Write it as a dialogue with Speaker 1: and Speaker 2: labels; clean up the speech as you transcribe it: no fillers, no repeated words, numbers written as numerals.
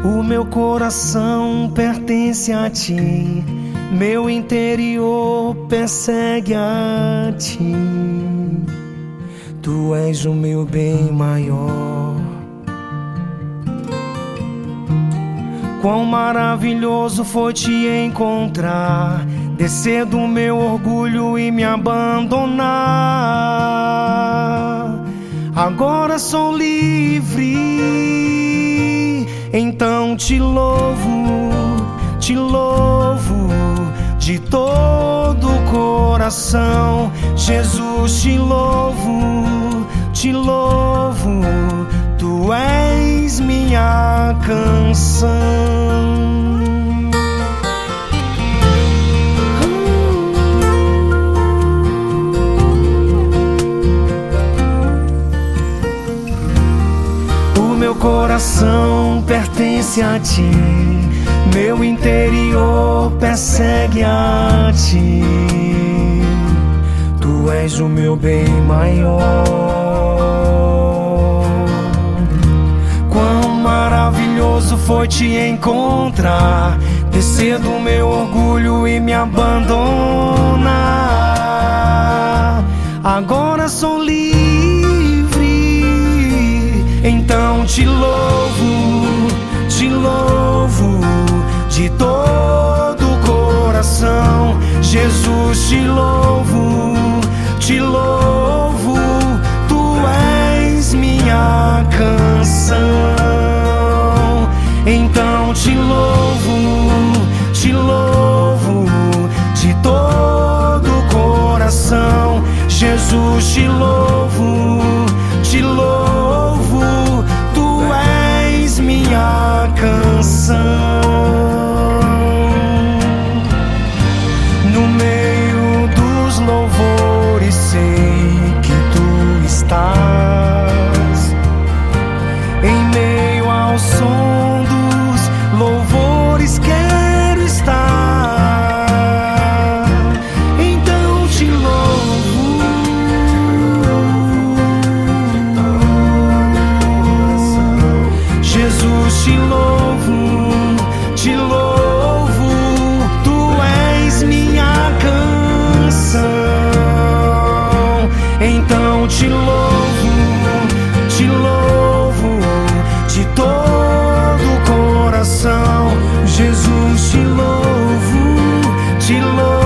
Speaker 1: O meu coração pertence a ti, meu interior persegue a ti. Tu és o meu bem maior. Quão maravilhoso foi te encontrar, descer do meu orgulho e me abandonar. Agora sou livre, então te louvo de todo o coração. Jesus, te louvo, tu és minha canção. O meu coração pertence a ti, meu interior persegue a ti. Tu és o meu bem maior. Quão maravilhoso foi te encontrar, descer do meu orgulho e me abandonar. Agora sou livre, então te louvo de todo o coração. Jesus, te louvo, tu és minha canção. Então te louvo de todo o coração. Jesus, te louvo, tu és minha canção. No meio dos louvores sei que tu estás, em meio ao som dos louvores quero estar. Então te louvo, Jesus, te louvo, tu és minha canção. Então te louvo de todo o coração. Jesus, te louvo.